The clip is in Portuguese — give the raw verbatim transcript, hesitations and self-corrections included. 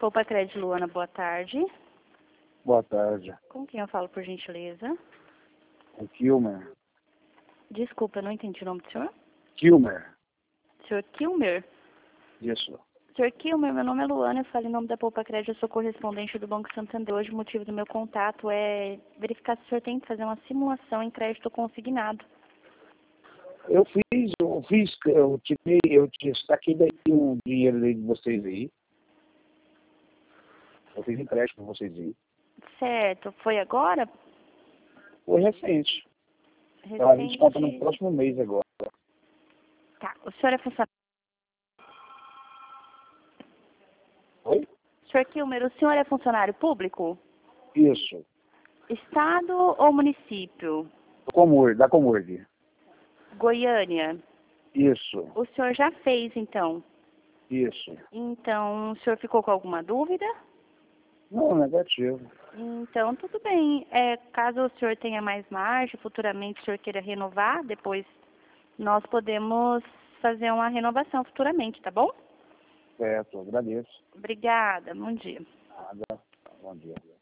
Poupa Crédito, Luana, boa tarde. Boa tarde. Com quem eu falo, por gentileza? É Kilmer. Desculpa, eu não entendi o nome do senhor. Kilmer. senhor Kilmer? Isso. senhor Kilmer, meu nome é Luana, eu falo em nome da Poupa Crédito, eu sou correspondente do Banco Santander. Hoje o motivo do meu contato é verificar se o senhor tem que fazer uma simulação em crédito consignado. Eu fiz, eu fiz, eu tirei, eu te saquei daí um dinheiro aí de vocês aí. Eu fiz empréstimo para vocês aí. Certo, foi agora? Foi recente. Então, a gente está no próximo mês agora. Tá, o senhor é funcionário? Oi? senhor Kilmer, o senhor é funcionário público? Isso. Estado ou município? Comor, da Comorg. Goiânia? Isso. O senhor já fez, então? Isso. Então, o senhor ficou com alguma dúvida? Não, negativo. Então, tudo bem. É, caso o senhor tenha mais margem, futuramente o senhor queira renovar, depois nós podemos fazer uma renovação futuramente, tá bom? Certo, agradeço. Obrigada, bom dia. Nada. Bom dia.